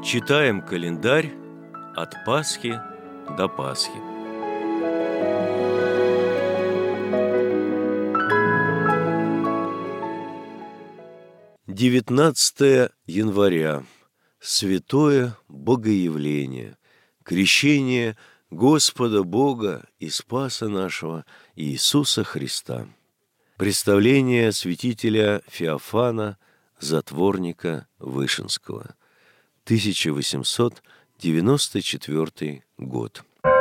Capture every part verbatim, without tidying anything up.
Читаем календарь от Пасхи до Пасхи. девятнадцатое января. Святое Богоявление, крещение Господа Бога и Спаса нашего Иисуса Христа. Представление святителя Феофана, затворника Вышинского. тысяча восемьсот девяносто четвёртый год.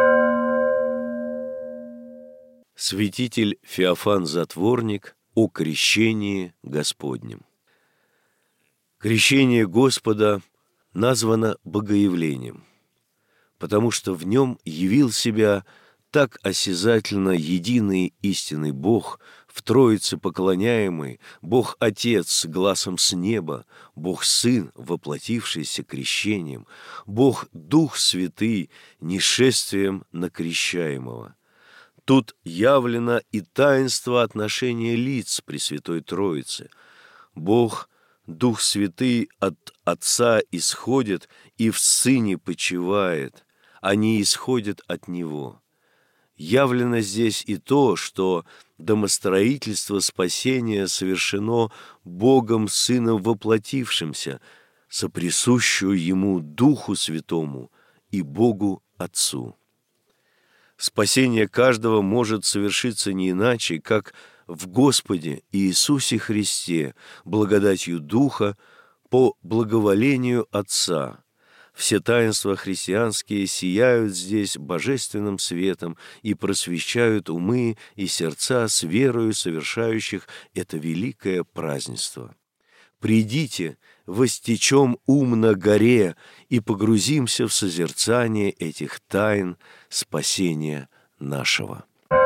Святитель Феофан Затворник о крещении Господнем. Крещение Господа названо Богоявлением, потому что в нем явил себя так осязательно единый истинный Бог, в Троице поклоняемый, Бог Отец с гласом с неба, Бог Сын, воплотившийся крещением, Бог Дух Святый, нешествием на крещаемого. Тут явлено и таинство отношения лиц Пресвятой Троицы. Бог Дух Святый от Отца исходит и в Сыне почивает, а не исходит от Него. Явлено здесь и то, что домостроительство спасения совершено Богом Сыном воплотившимся, соприсущую Ему Духу Святому и Богу Отцу. Спасение каждого может совершиться не иначе, как в Господе Иисусе Христе, благодатью Духа, по благоволению Отца. Все таинства христианские сияют здесь божественным светом и просвещают умы и сердца с верою совершающих это великое празднество. Придите, востечем ум на горе и погрузимся в созерцание этих тайн спасения нашего.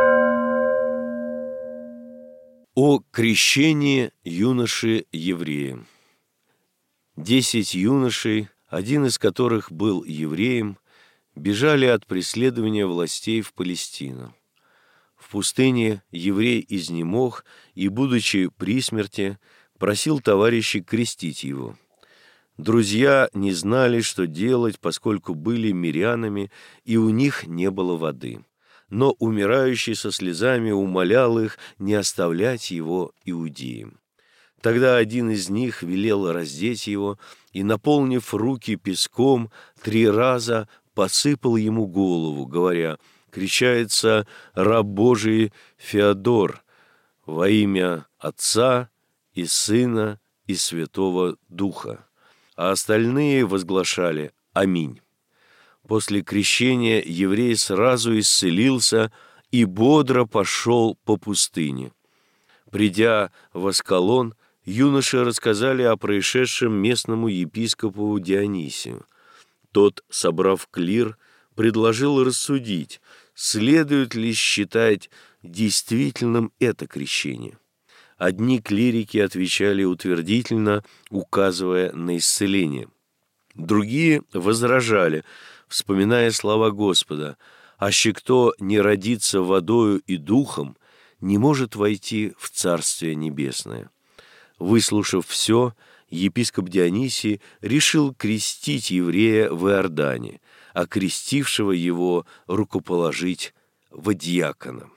О крещении юноши-еврея. Десять юношей, один из которых был евреем, бежали от преследования властей в Палестину. В пустыне еврей изнемог и, будучи при смерти, просил товарищей крестить его. Друзья не знали, что делать, поскольку были мирянами, и у них не было воды. Но умирающий со слезами умолял их не оставлять его иудеям. Тогда один из них велел раздеть его и, наполнив руки песком, три раза посыпал ему голову, говоря: «Крещается раб Божий Феодор во имя Отца и Сына и Святого Духа». А остальные возглашали «Аминь». После крещения еврей сразу исцелился и бодро пошел по пустыне. Придя в Аскалон, юноши рассказали о происшедшем местному епископу Дионисию. Тот, собрав клир, предложил рассудить, следует ли считать действительным это крещение. Одни клирики отвечали утвердительно, указывая на исцеление. Другие возражали, вспоминая слова Господа: «Аще кто не родится водою и духом, не может войти в Царствие Небесное». Выслушав все, епископ Дионисий решил крестить еврея в Иордане, а крестившего его рукоположить во диакона.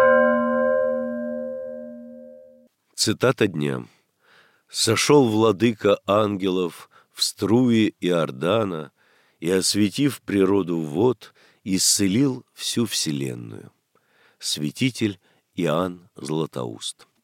Цитата дня. «Сошел владыка ангелов в струи Иордана и, осветив природу вод, исцелил всю вселенную». Святитель Иоанн Златоуст.